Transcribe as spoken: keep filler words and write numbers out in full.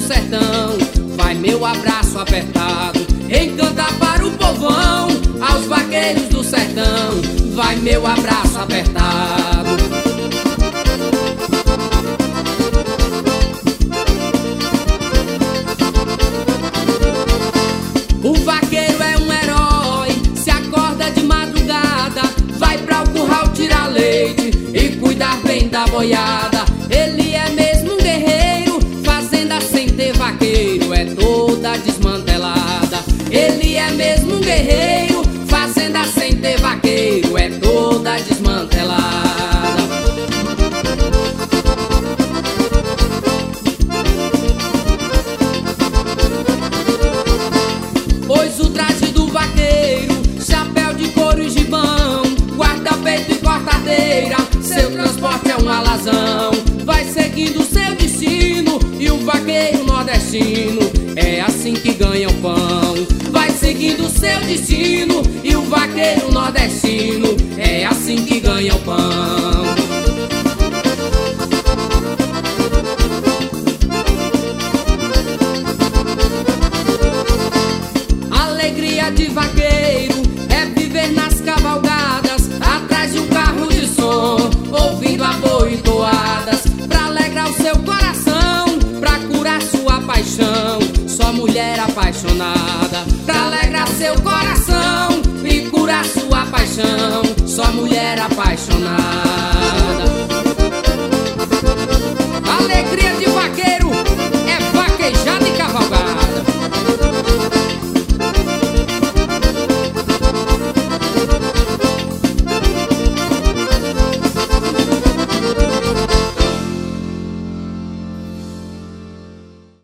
sertão, vai meu abraço apertado, encanta para o povão. Aos vaqueiros do sertão, vai meu abraço apertado. O vaqueiro é um herói, se acorda de madrugada, vai pra o curral tirar leite e cuidar bem da boiada. Ele é mesmo um guerreiro, fazenda sem ter vaqueiro é toda desmantelada. Ele é mesmo um guerreiro, fazenda sem ter vaqueiro é toda desmantelada. Pois o traje do vaqueiro, chapéu de couro e gibão, guarda-peito e cortadeira, seu transporte é um alazão. Vai seguindo seu destino e o vaqueiro nordestino é assim que ganha o pão. Vai seguindo seu destino e o vaqueiro nordestino é assim que ganha o pão. Alegria de vaqueiro é viver nas cavalgadas, atrás de um carro de som, ouvindo a boi e toadas, pra alegrar o seu coração, pra curar sua paixão. Só mulher apaixonada, pra alegrar seu coração e curar sua paixão. Só mulher apaixonada.